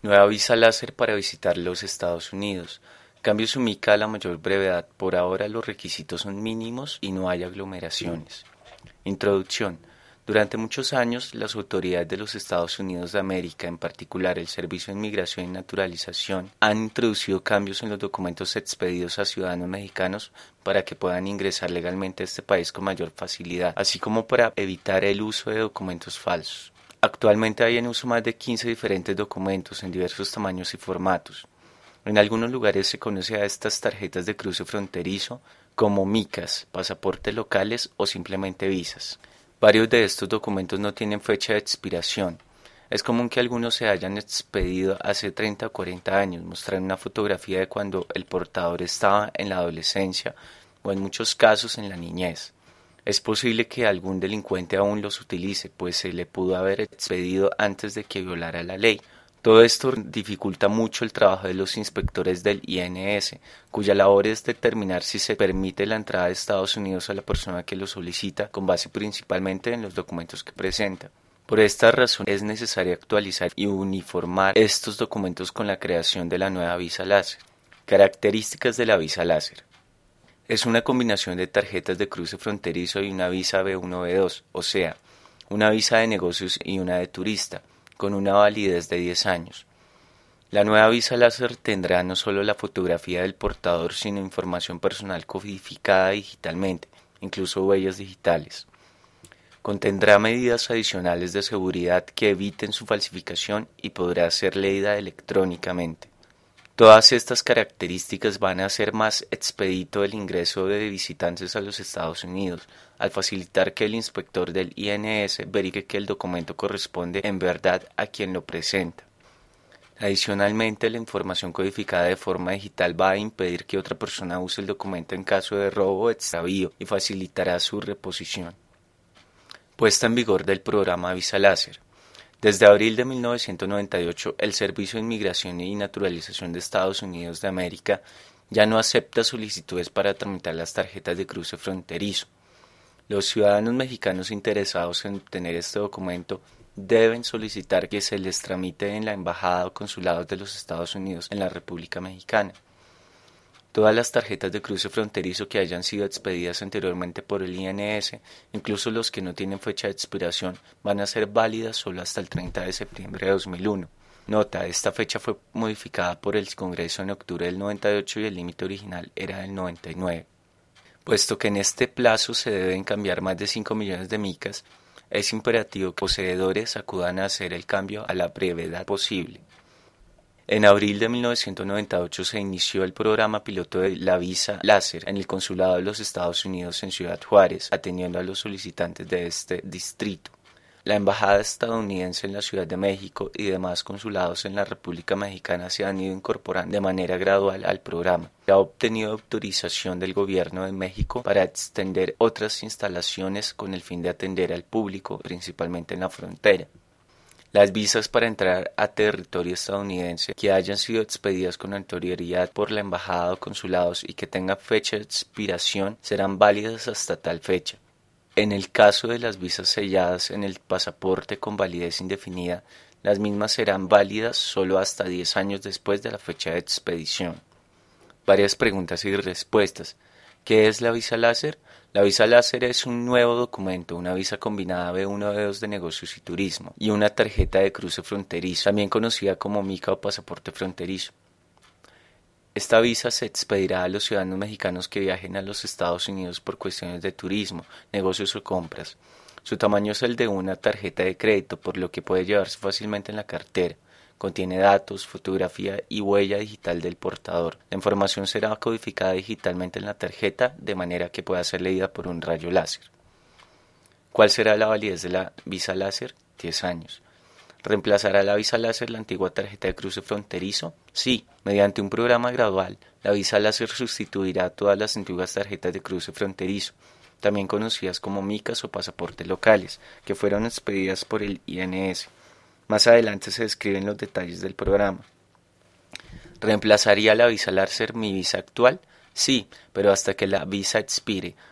Nueva visa láser para visitar los Estados Unidos. Cambio su mica a la mayor brevedad. Por ahora los requisitos son mínimos y no hay aglomeraciones. Introducción. Durante muchos años, las autoridades de los Estados Unidos de América, en particular el Servicio de Inmigración y Naturalización, han introducido cambios en los documentos expedidos a ciudadanos mexicanos para que puedan ingresar legalmente a este país con mayor facilidad, así como para evitar el uso de documentos falsos. Actualmente hay en uso más de 15 diferentes documentos en diversos tamaños y formatos. En algunos lugares se conoce a estas tarjetas de cruce fronterizo como micas, pasaportes locales o simplemente visas. Varios de estos documentos no tienen fecha de expiración. Es común que algunos se hayan expedido hace 30 o 40 años, mostrando una fotografía de cuando el portador estaba en la adolescencia o en muchos casos en la niñez. Es posible que algún delincuente aún los utilice, pues se le pudo haber expedido antes de que violara la ley. Todo esto dificulta mucho el trabajo de los inspectores del INS, cuya labor es determinar si se permite la entrada de Estados Unidos a la persona que lo solicita, con base principalmente en los documentos que presenta. Por esta razón es necesario actualizar y uniformar estos documentos con la creación de la nueva visa láser. Características de la visa láser. Es una combinación de tarjetas de cruce fronterizo y una visa B1-B2, o sea, una visa de negocios y una de turista, con una validez de 10 años. La nueva visa láser tendrá no solo la fotografía del portador, sino información personal codificada digitalmente, incluso huellas digitales. Contendrá medidas adicionales de seguridad que eviten su falsificación y podrá ser leída electrónicamente. Todas estas características van a hacer más expedito el ingreso de visitantes a los Estados Unidos, al facilitar que el inspector del INS verifique que el documento corresponde en verdad a quien lo presenta. Adicionalmente, la información codificada de forma digital va a impedir que otra persona use el documento en caso de robo o extravío y facilitará su reposición. Puesta en vigor del programa Visa Láser. Desde abril de 1998, el Servicio de Inmigración y Naturalización de Estados Unidos de América ya no acepta solicitudes para tramitar las tarjetas de cruce fronterizo. Los ciudadanos mexicanos interesados en obtener este documento deben solicitar que se les tramite en la embajada o consulados de los Estados Unidos en la República Mexicana. Todas las tarjetas de cruce fronterizo que hayan sido expedidas anteriormente por el INS, incluso los que no tienen fecha de expiración, van a ser válidas solo hasta el 30 de septiembre de 2001. Nota, esta fecha fue modificada por el Congreso en octubre del 98 y el límite original era del 99. Puesto que en este plazo se deben cambiar más de 5 millones de micas, es imperativo que los poseedores acudan a hacer el cambio a la brevedad posible. En abril de 1998 se inició el programa piloto de la visa láser en el Consulado de los Estados Unidos en Ciudad Juárez, atendiendo a los solicitantes de este distrito. La Embajada estadounidense en la Ciudad de México y demás consulados en la República Mexicana se han ido incorporando de manera gradual al programa. Se ha obtenido autorización del Gobierno de México para extender otras instalaciones con el fin de atender al público, principalmente en la frontera. Las visas para entrar a territorio estadounidense que hayan sido expedidas con anterioridad por la embajada o consulados y que tengan fecha de expiración serán válidas hasta tal fecha. En el caso de las visas selladas en el pasaporte con validez indefinida, las mismas serán válidas solo hasta 10 años después de la fecha de expedición. Varias preguntas y respuestas. ¿Qué es la visa láser? La visa láser es un nuevo documento, una visa combinada B1-B2 de negocios y turismo, y una tarjeta de cruce fronterizo, también conocida como mica o pasaporte fronterizo. Esta visa se expedirá a los ciudadanos mexicanos que viajen a los Estados Unidos por cuestiones de turismo, negocios o compras. Su tamaño es el de una tarjeta de crédito, por lo que puede llevarse fácilmente en la cartera. Contiene datos, fotografía y huella digital del portador. La información será codificada digitalmente en la tarjeta de manera que pueda ser leída por un rayo láser. ¿Cuál será la validez de la visa láser? 10 años. ¿Reemplazará la visa láser la antigua tarjeta de cruce fronterizo? Sí, mediante un programa gradual, la visa láser sustituirá todas las antiguas tarjetas de cruce fronterizo, también conocidas como micas o pasaportes locales, que fueron expedidas por el INS. Más adelante se describen los detalles del programa. ¿Reemplazaría la visa láser mi visa actual? Sí, pero hasta que la visa expire.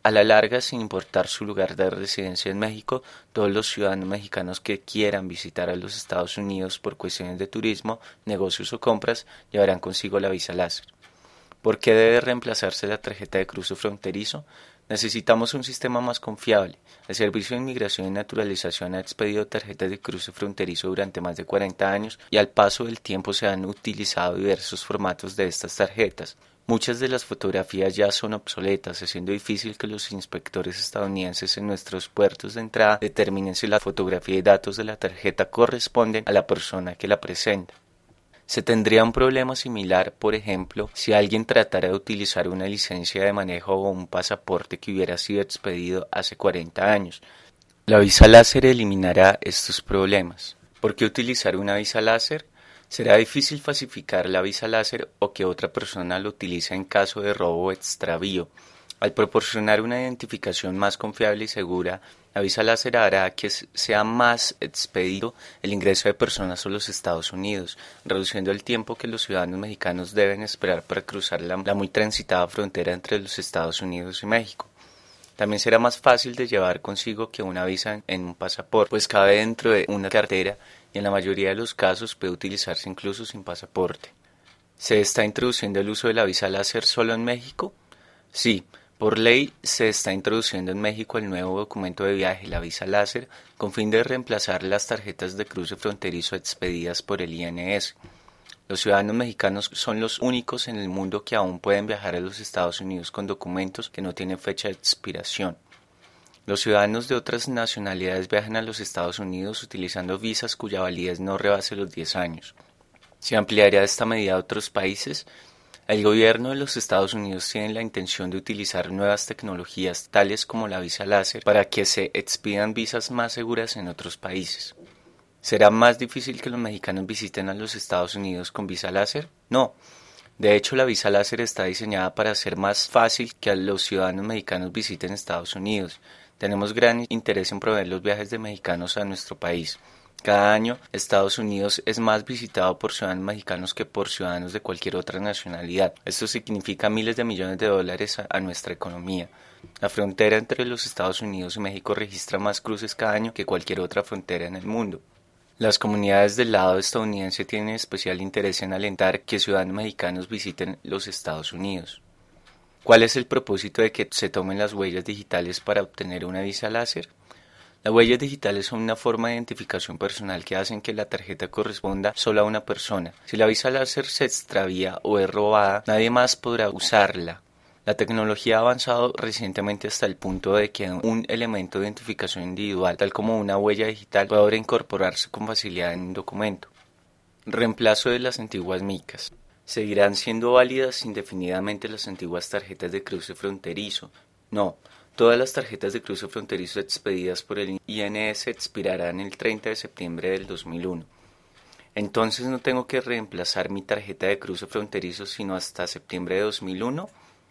A la larga, sin importar su lugar de residencia en México, todos los ciudadanos mexicanos que quieran visitar a los Estados Unidos por cuestiones de turismo, negocios o compras llevarán consigo la visa láser. ¿Por qué debe reemplazarse la tarjeta de cruce fronterizo? Necesitamos un sistema más confiable. El Servicio de Inmigración y Naturalización ha expedido tarjetas de cruce fronterizo durante más de 40 años y al paso del tiempo se han utilizado diversos formatos de estas tarjetas. Muchas de las fotografías ya son obsoletas, haciendo difícil que los inspectores estadounidenses en nuestros puertos de entrada determinen si la fotografía y datos de la tarjeta corresponden a la persona que la presenta. Se tendría un problema similar, por ejemplo, si alguien tratara de utilizar una licencia de manejo o un pasaporte que hubiera sido expedido hace 40 años. La visa láser eliminará estos problemas. ¿Por qué utilizar una visa láser? Será difícil falsificar la visa láser o que otra persona lo utilice en caso de robo o extravío. Al proporcionar una identificación más confiable y segura, la visa láser hará que sea más expedito el ingreso de personas a los Estados Unidos, reduciendo el tiempo que los ciudadanos mexicanos deben esperar para cruzar la muy transitada frontera entre los Estados Unidos y México. También será más fácil de llevar consigo que una visa en un pasaporte, pues cabe dentro de una cartera y en la mayoría de los casos puede utilizarse incluso sin pasaporte. ¿Se está introduciendo el uso de la visa láser solo en México? Sí. Por ley, se está introduciendo en México el nuevo documento de viaje, la visa láser, con fin de reemplazar las tarjetas de cruce fronterizo expedidas por el INS. Los ciudadanos mexicanos son los únicos en el mundo que aún pueden viajar a los Estados Unidos con documentos que no tienen fecha de expiración. Los ciudadanos de otras nacionalidades viajan a los Estados Unidos utilizando visas cuya validez no rebase los 10 años. ¿Se ampliaría esta medida a otros países? El gobierno de los Estados Unidos tiene la intención de utilizar nuevas tecnologías, tales como la visa láser, para que se expidan visas más seguras en otros países. ¿Será más difícil que los mexicanos visiten a los Estados Unidos con visa láser? No. De hecho, la visa láser está diseñada para hacer más fácil que a los ciudadanos mexicanos visiten Estados Unidos. Tenemos gran interés en promover los viajes de mexicanos a nuestro país. Cada año, Estados Unidos es más visitado por ciudadanos mexicanos que por ciudadanos de cualquier otra nacionalidad. Esto significa miles de millones de dólares a nuestra economía. La frontera entre los Estados Unidos y México registra más cruces cada año que cualquier otra frontera en el mundo. Las comunidades del lado estadounidense tienen especial interés en alentar que ciudadanos mexicanos visiten los Estados Unidos. ¿Cuál es el propósito de que se tomen las huellas digitales para obtener una visa láser? Las huellas digitales son una forma de identificación personal que hacen que la tarjeta corresponda solo a una persona. Si la visa láser se extravía o es robada, nadie más podrá usarla. La tecnología ha avanzado recientemente hasta el punto de que un elemento de identificación individual, tal como una huella digital, puede ahora incorporarse con facilidad en un documento. Reemplazo de las antiguas micas. ¿Seguirán siendo válidas indefinidamente las antiguas tarjetas de cruce fronterizo? No. Todas las tarjetas de cruce fronterizo expedidas por el INS expirarán el 30 de septiembre del 2001. Entonces no tengo que reemplazar mi tarjeta de cruce fronterizo sino hasta septiembre de 2001.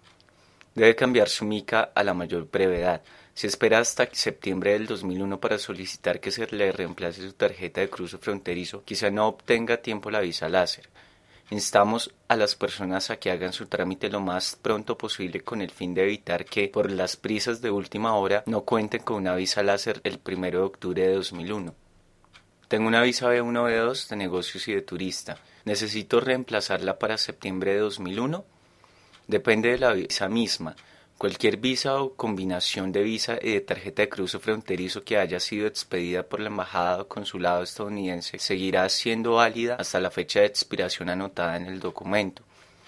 Debe cambiar su mica a la mayor brevedad. Si espera hasta septiembre del 2001 para solicitar que se le reemplace su tarjeta de cruce fronterizo, quizá no obtenga a tiempo la visa láser. Instamos a las personas a que hagan su trámite lo más pronto posible con el fin de evitar que, por las prisas de última hora, no cuenten con una visa láser el 1 de octubre de 2001. Tengo una visa B1 B2 de negocios y de turista. ¿Necesito reemplazarla para septiembre de 2001? Depende de la visa misma. Cualquier visa o combinación de visa y de tarjeta de cruce fronterizo que haya sido expedida por la embajada o consulado estadounidense seguirá siendo válida hasta la fecha de expiración anotada en el documento.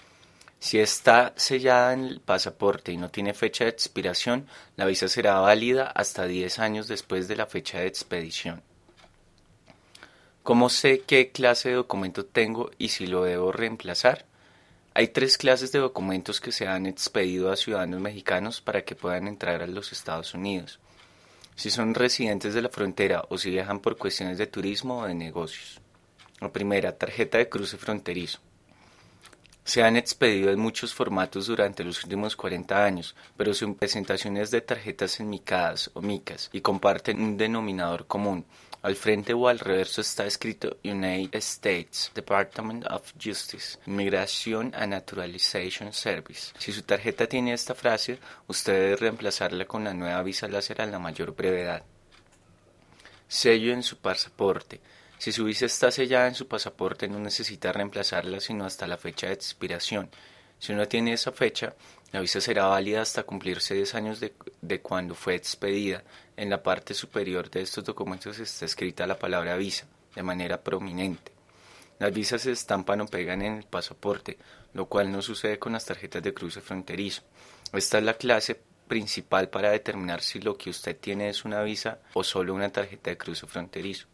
Si está sellada en el pasaporte y no tiene fecha de expiración, la visa será válida hasta 10 años después de la fecha de expedición. ¿Cómo sé qué clase de documento tengo y si lo debo reemplazar? Hay 3 clases de documentos que se han expedido a ciudadanos mexicanos para que puedan entrar a los Estados Unidos. Si son residentes de la frontera o si viajan por cuestiones de turismo o de negocios. La primera, tarjeta de cruce fronterizo. Se han expedido en muchos formatos durante los últimos 40 años, pero su presentación es de tarjetas enmicadas o micas y comparten un denominador común. Al frente o al reverso está escrito United States Department of Justice, Immigration and Naturalization Service. Si su tarjeta tiene esta frase, usted debe reemplazarla con la nueva visa láser a la mayor brevedad. Sello en su pasaporte. Si su visa está sellada en su pasaporte, no necesita reemplazarla sino hasta la fecha de expiración. Si no tiene esa fecha, la visa será válida hasta cumplirse 10 años de cuando fue expedida. En la parte superior de estos documentos está escrita la palabra visa, de manera prominente. Las visas se estampan o pegan en el pasaporte, lo cual no sucede con las tarjetas de cruce fronterizo. Esta es la clase principal para determinar si lo que usted tiene es una visa o solo una tarjeta de cruce fronterizo.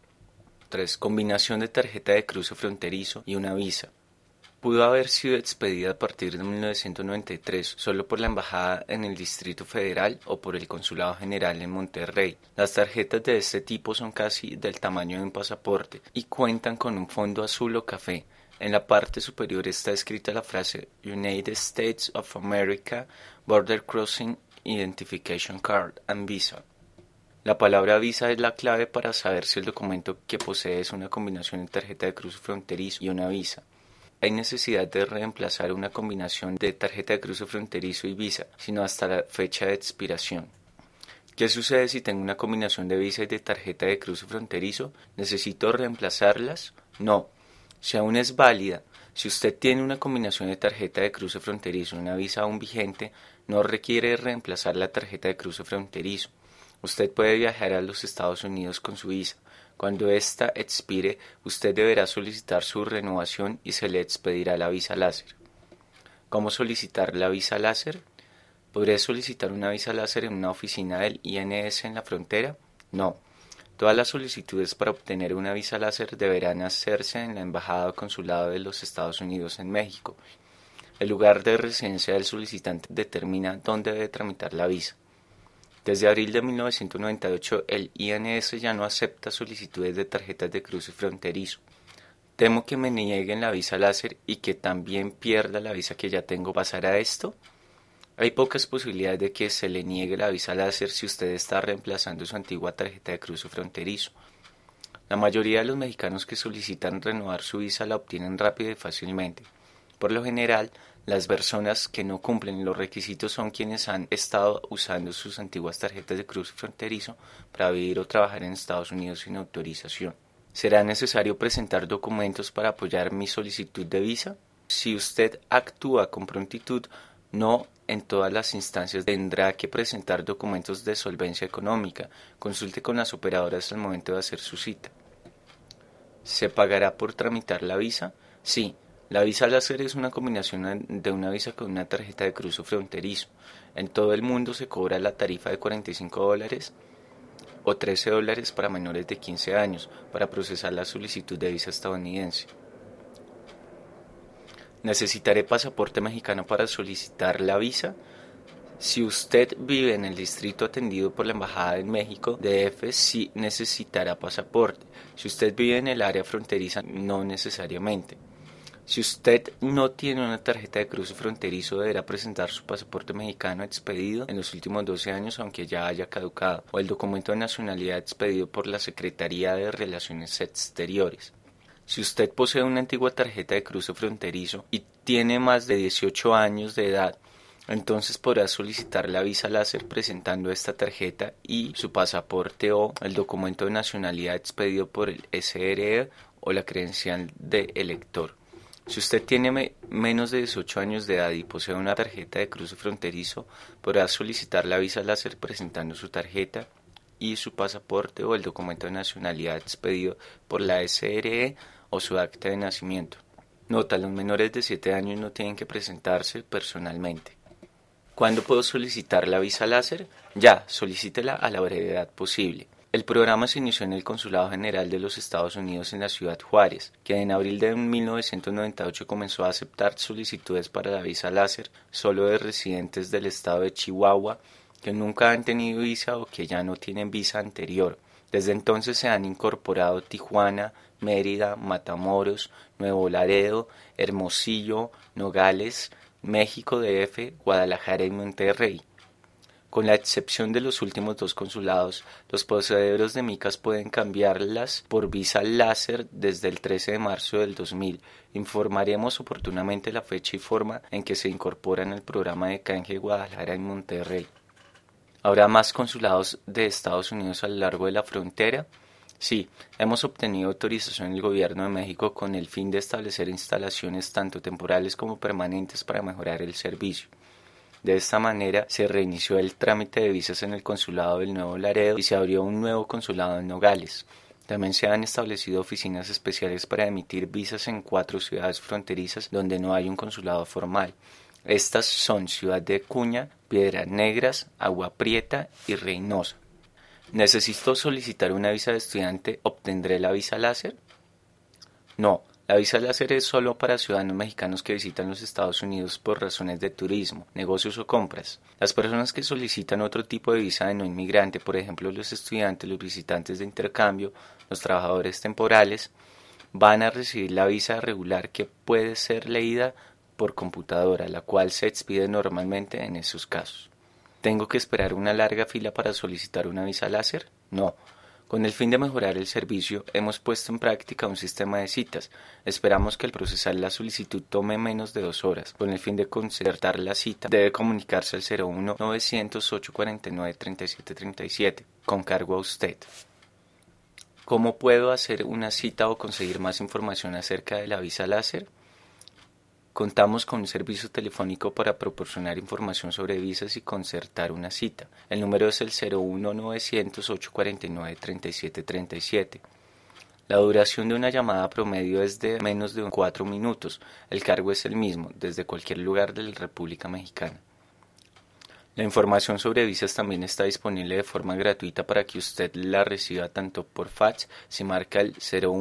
3. Combinación de tarjeta de cruce fronterizo y una visa. Pudo haber sido expedida a partir de 1993 solo por la Embajada en el Distrito Federal o por el Consulado General en Monterrey. Las tarjetas de este tipo son casi del tamaño de un pasaporte y cuentan con un fondo azul o café. En la parte superior está escrita la frase United States of America Border Crossing Identification Card and Visa. La palabra visa es la clave para saber si el documento que posee es una combinación de tarjeta de cruce fronterizo y una visa. Hay necesidad de reemplazar una combinación de tarjeta de cruce fronterizo y visa, sino hasta la fecha de expiración. ¿Qué sucede si tengo una combinación de visa y de tarjeta de cruce fronterizo? ¿Necesito reemplazarlas? No. Si aún es válida, si usted tiene una combinación de tarjeta de cruce fronterizo y una visa aún vigente, no requiere reemplazar la tarjeta de cruce fronterizo. Usted puede viajar a los Estados Unidos con su visa. Cuando ésta expire, usted deberá solicitar su renovación y se le expedirá la visa láser. ¿Cómo solicitar la visa láser? ¿Podré solicitar una visa láser en una oficina del INS en la frontera? No. Todas las solicitudes para obtener una visa láser deberán hacerse en la Embajada o Consulado de los Estados Unidos en México. El lugar de residencia del solicitante determina dónde debe tramitar la visa. Desde abril de 1998, el INS ya no acepta solicitudes de tarjetas de cruce fronterizo. Temo que me nieguen la visa láser y que también pierda la visa que ya tengo. ¿Pasará esto? Hay pocas posibilidades de que se le niegue la visa láser si usted está reemplazando su antigua tarjeta de cruce fronterizo. La mayoría de los mexicanos que solicitan renovar su visa la obtienen rápido y fácilmente. Por lo general, las personas que no cumplen los requisitos son quienes han estado usando sus antiguas tarjetas de cruce fronterizo para vivir o trabajar en Estados Unidos sin autorización. ¿Será necesario presentar documentos para apoyar mi solicitud de visa? Si usted actúa con prontitud, no en todas las instancias tendrá que presentar documentos de solvencia económica. Consulte con las operadoras al momento de hacer su cita. ¿Se pagará por tramitar la visa? Sí. La visa láser es una combinación de una visa con una tarjeta de cruce fronterizo. En todo el mundo se cobra la tarifa de $45 o $13 para menores de 15 años para procesar la solicitud de visa estadounidense. ¿Necesitaré pasaporte mexicano para solicitar la visa? Si usted vive en el distrito atendido por la Embajada en México, DF, sí necesitará pasaporte. Si usted vive en el área fronteriza, no necesariamente. Si usted no tiene una tarjeta de cruce fronterizo, deberá presentar su pasaporte mexicano expedido en los últimos 12 años, aunque ya haya caducado, o el documento de nacionalidad expedido por la Secretaría de Relaciones Exteriores. Si usted posee una antigua tarjeta de cruce fronterizo y tiene más de 18 años de edad, entonces podrá solicitar la visa láser presentando esta tarjeta y su pasaporte o el documento de nacionalidad expedido por el SRE o la credencial de elector. Si usted tiene menos de 18 años de edad y posee una tarjeta de cruce fronterizo, podrá solicitar la visa láser presentando su tarjeta y su pasaporte o el documento de nacionalidad expedido por la SRE o su acta de nacimiento. Nota: los menores de 7 años no tienen que presentarse personalmente. ¿Cuándo puedo solicitar la visa láser? Ya, solicítela a la brevedad posible. El programa se inició en el Consulado General de los Estados Unidos en la ciudad Juárez, que en abril de 1998 comenzó a aceptar solicitudes para la visa láser solo de residentes del estado de Chihuahua que nunca han tenido visa o que ya no tienen visa anterior. Desde entonces se han incorporado Tijuana, Mérida, Matamoros, Nuevo Laredo, Hermosillo, Nogales, México DF, Guadalajara y Monterrey. Con la excepción de los últimos 2 consulados, los poseedores de micas pueden cambiarlas por visa láser desde el 13 de marzo del 2000. Informaremos oportunamente la fecha y forma en que se incorporan al programa de canje Guadalajara en Monterrey. ¿Habrá más consulados de Estados Unidos a lo largo de la frontera? Sí, hemos obtenido autorización del Gobierno de México con el fin de establecer instalaciones tanto temporales como permanentes para mejorar el servicio. De esta manera se reinició el trámite de visas en el consulado del Nuevo Laredo y se abrió un nuevo consulado en Nogales. También se han establecido oficinas especiales para emitir visas en 4 ciudades fronterizas donde no hay un consulado formal. Estas son Ciudad de Cuña, Piedras Negras, Agua Prieta y Reynosa. ¿Necesito solicitar una visa de estudiante? ¿Obtendré la visa láser? No. La visa láser es solo para ciudadanos mexicanos que visitan los Estados Unidos por razones de turismo, negocios o compras. Las personas que solicitan otro tipo de visa de no inmigrante, por ejemplo los estudiantes, los visitantes de intercambio, los trabajadores temporales, van a recibir la visa regular que puede ser leída por computadora, la cual se expide normalmente en esos casos. ¿Tengo que esperar una larga fila para solicitar una visa láser? No. Con el fin de mejorar el servicio, hemos puesto en práctica un sistema de citas. Esperamos que al procesar la solicitud tome menos de 2 horas. Con el fin de concertar la cita, debe comunicarse al 01-900-849-3737, con cargo a usted. ¿Cómo puedo hacer una cita o conseguir más información acerca de la visa láser? Contamos con un servicio telefónico para proporcionar información sobre visas y concertar una cita. El número es el 01-900-849-3737. La duración de una llamada promedio es de menos de 4 minutos. El cargo es el mismo, desde cualquier lugar de la República Mexicana. La información sobre visas también está disponible de forma gratuita para que usted la reciba tanto por fax, si marca el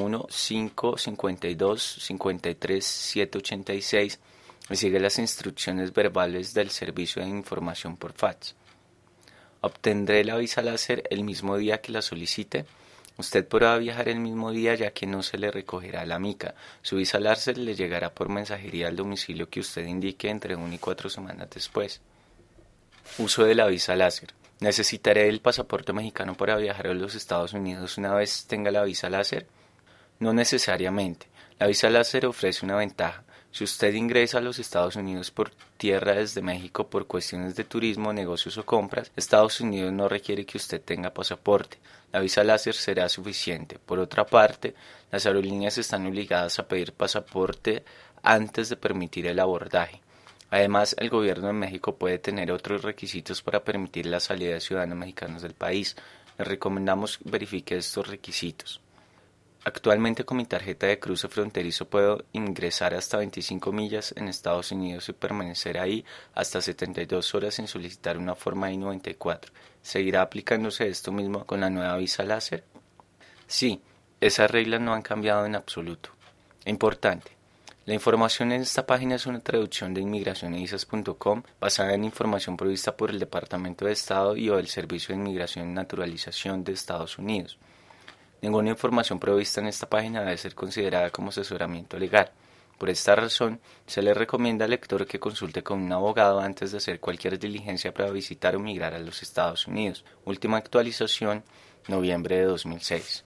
01-552-53-786 y sigue las instrucciones verbales del servicio de información por fax. ¿Obtendré la visa láser el mismo día que la solicite? Usted podrá viajar el mismo día ya que no se le recogerá la mica. Su visa láser le llegará por mensajería al domicilio que usted indique entre 1 y 4 semanas después. Uso de la visa láser. ¿Necesitaré el pasaporte mexicano para viajar a los Estados Unidos una vez tenga la visa láser? No necesariamente. La visa láser ofrece una ventaja. Si usted ingresa a los Estados Unidos por tierra desde México por cuestiones de turismo, negocios o compras, Estados Unidos no requiere que usted tenga pasaporte. La visa láser será suficiente. Por otra parte, las aerolíneas están obligadas a pedir pasaporte antes de permitir el abordaje. Además, el gobierno de México puede tener otros requisitos para permitir la salida de ciudadanos mexicanos del país. Les recomendamos verifique estos requisitos. Actualmente con mi tarjeta de cruce fronterizo puedo ingresar hasta 25 millas en Estados Unidos y permanecer ahí hasta 72 horas sin solicitar una forma I-94. ¿Seguirá aplicándose esto mismo con la nueva visa láser? Sí, esas reglas no han cambiado en absoluto. Importante. La información en esta página es una traducción de inmigracionyvisas.com basada en información provista por el Departamento de Estado y o el Servicio de Inmigración y Naturalización de Estados Unidos. Ninguna información provista en esta página debe ser considerada como asesoramiento legal. Por esta razón, se le recomienda al lector que consulte con un abogado antes de hacer cualquier diligencia para visitar o migrar a los Estados Unidos. Última actualización, noviembre de 2006.